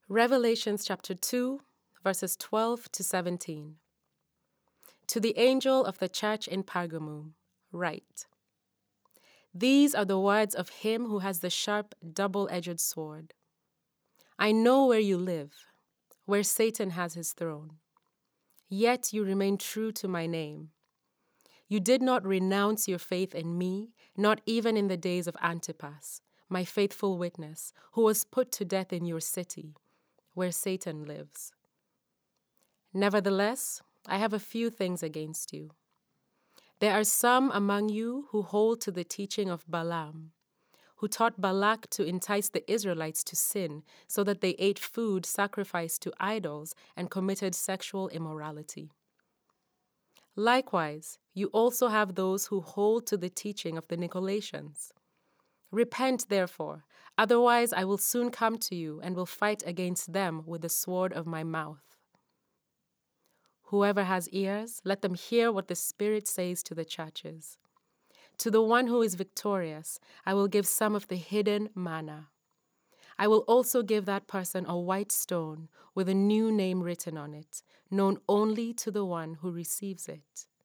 Revelations chapter 2, verses 12 to 17. To the angel of the church in Pergamum, write: These are the words of him who has the sharp, double-edged sword. I know where you live, where Satan has his throne. Yet you remain true to my name. You did not renounce your faith in me, not even in the days of Antipas, my faithful witness, who was put to death in your city, where Satan lives. Nevertheless, I have a few things against you. There are some among you who hold to the teaching of Balaam, who taught Balak to entice the Israelites to sin so that they ate food sacrificed to idols and committed sexual immorality. Likewise, you also have those who hold to the teaching of the Nicolaitans. Repent, therefore, otherwise I will soon come to you and will fight against them with the sword of my mouth. Whoever has ears, let them hear what the Spirit says to the churches. To the one who is victorious, I will give some of the hidden manna. I will also give that person a white stone with a new name written on it, known only to the one who receives it.